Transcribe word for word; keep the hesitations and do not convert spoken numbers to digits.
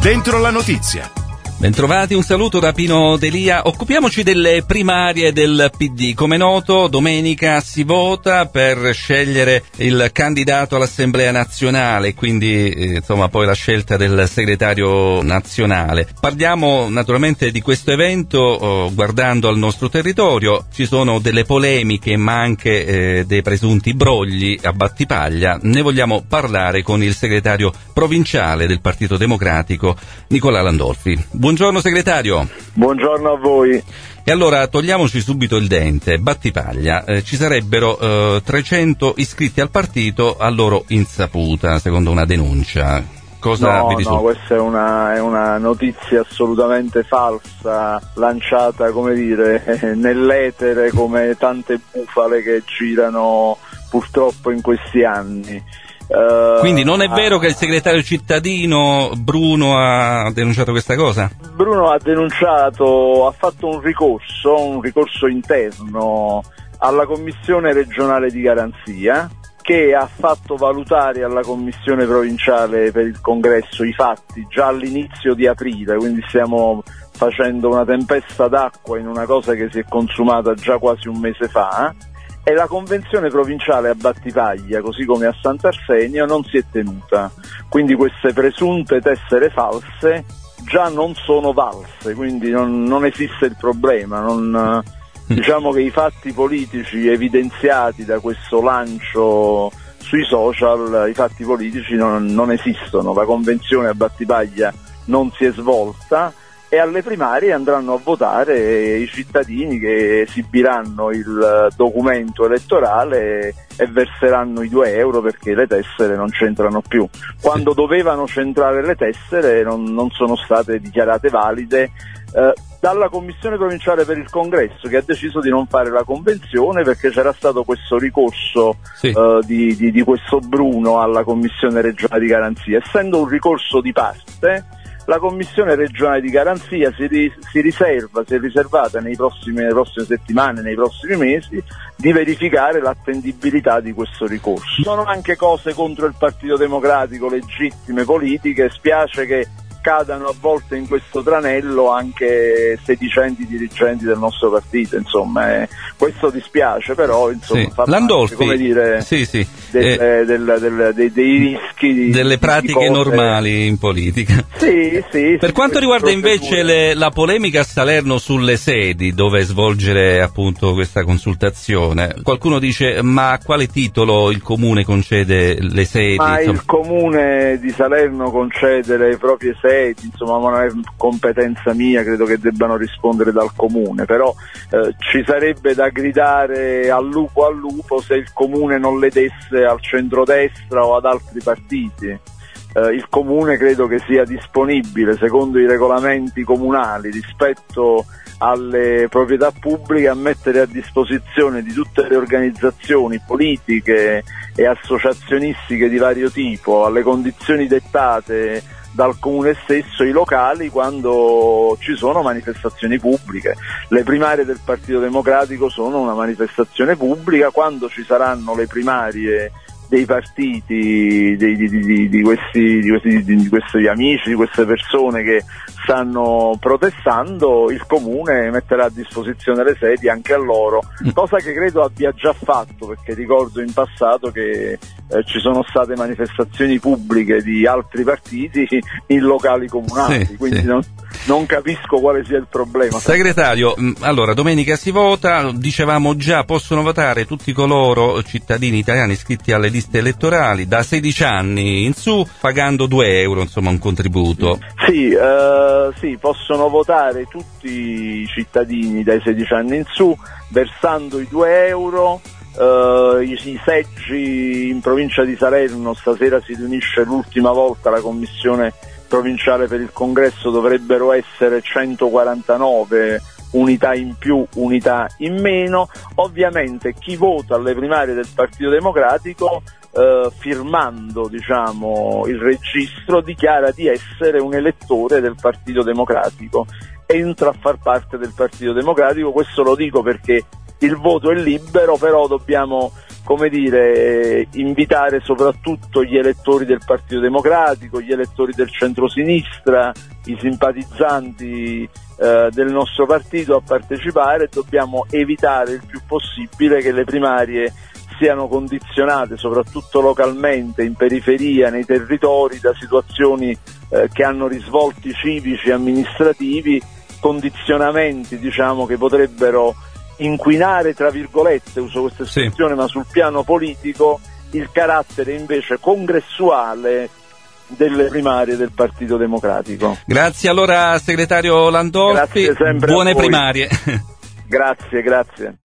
Dentro la notizia. Bentrovati, un saluto da Pino Delia. Occupiamoci delle primarie del P D. Come noto, domenica si vota per scegliere il candidato all'Assemblea nazionale, quindi eh, insomma poi la scelta del segretario nazionale. Parliamo naturalmente di questo evento oh, guardando al nostro territorio. Ci sono delle polemiche ma anche eh, dei presunti brogli a Battipaglia. Ne vogliamo parlare con il segretario provinciale del Partito Democratico, Nicola Landolfi. Buongiorno segretario. Buongiorno a voi. E allora togliamoci subito il dente. Battipaglia, eh, ci sarebbero eh, trecento iscritti al partito a loro insaputa, secondo una denuncia. Cosa no, vi risulta? No, questa è una, è una notizia assolutamente falsa, lanciata, come dire, nell'etere come tante bufale che girano purtroppo in questi anni. Uh, Quindi non è vero che il segretario cittadino Bruno ha denunciato questa cosa? Bruno ha denunciato, ha fatto un ricorso, un ricorso interno alla Commissione regionale di garanzia, che ha fatto valutare alla Commissione provinciale per il congresso i fatti già all'inizio di aprile, quindi stiamo facendo una tempesta d'acqua in una cosa che si è consumata già quasi un mese fa. E la convenzione provinciale a Battipaglia, così come a Sant'Arsenio, non si è tenuta. Quindi queste presunte tessere false già non sono valse, quindi non, non esiste il problema. Non, diciamo che i fatti politici evidenziati da questo lancio sui social, i fatti politici non, non esistono. La convenzione a Battipaglia non si è svolta. E alle primarie andranno a votare i cittadini che esibiranno il documento elettorale e verseranno i due euro perché le tessere non c'entrano più. Quando dovevano centrare le tessere non, non sono state dichiarate valide eh, dalla Commissione provinciale per il congresso, che ha deciso di non fare la convenzione perché c'era stato questo ricorso sì. eh, di, di, di questo Bruno alla Commissione regionale di garanzia. Essendo un ricorso di parte, la Commissione regionale di garanzia si, ri, si riserva, si è riservata nei prossimi, nelle prossime settimane, nei prossimi mesi, di verificare l'attendibilità di questo ricorso. Sono anche cose contro il Partito Democratico, legittime, politiche, spiace che cadano a volte in questo tranello anche sedicenti dirigenti del nostro partito, insomma, eh, questo dispiace, però insomma sì. fa Landolfi, parte, come dire, sì, sì. del, eh, del, del, dei, dei rischi di, delle pratiche di normali in politica. Sì, sì. Per sì, quanto riguarda procedure. invece le, la polemica a Salerno sulle sedi dove svolgere appunto questa consultazione, qualcuno dice ma a quale titolo il comune concede le sedi? Ma insomma? Il comune di Salerno concede le proprie sedi, insomma non è competenza mia, credo che debbano rispondere dal comune, però eh, ci sarebbe da gridare al lupo al lupo se il comune non le desse al centrodestra o ad altri partiti. Eh, il comune credo che sia disponibile secondo i regolamenti comunali rispetto alle proprietà pubbliche a mettere a disposizione di tutte le organizzazioni politiche e associazionistiche di vario tipo, alle condizioni dettate dal comune stesso, i locali quando ci sono manifestazioni pubbliche. Le primarie del Partito Democratico sono una manifestazione pubblica, quando ci saranno le primarie dei partiti, di, di, di, di, questi, di, questi, di questi amici, di queste persone che stanno protestando, il comune metterà a disposizione le sedi anche a loro, cosa che credo abbia già fatto, perché ricordo in passato che eh, ci sono state manifestazioni pubbliche di altri partiti in locali comunali, sì, quindi sì. Non, non capisco quale sia il problema. Segretario, allora domenica si vota, dicevamo già possono votare tutti coloro cittadini italiani iscritti alle liste elettorali da sedici anni in su, pagando due euro, insomma un contributo. Sì, eh, sì, possono votare tutti i cittadini dai sedici anni in su, versando i due euro. Uh, i, i seggi in provincia di Salerno, stasera si riunisce l'ultima volta la commissione provinciale per il congresso, dovrebbero essere centoquarantanove, unità in più, unità in meno. Ovviamente chi vota alle primarie del Partito Democratico uh, firmando diciamo il registro dichiara di essere un elettore del Partito Democratico, entra a far parte del Partito Democratico. Questo lo dico perché il voto è libero, però dobbiamo come dire, invitare soprattutto gli elettori del Partito Democratico, gli elettori del centrosinistra, i simpatizzanti eh, del nostro partito a partecipare. Dobbiamo evitare il più possibile che le primarie siano condizionate soprattutto localmente, in periferia, nei territori, da situazioni eh, che hanno risvolti civici e amministrativi, condizionamenti diciamo che potrebbero inquinare, tra virgolette, uso questa espressione, sì, ma sul piano politico il carattere invece congressuale delle primarie del Partito Democratico. Grazie allora segretario Landolfi, buone primarie. Grazie, grazie.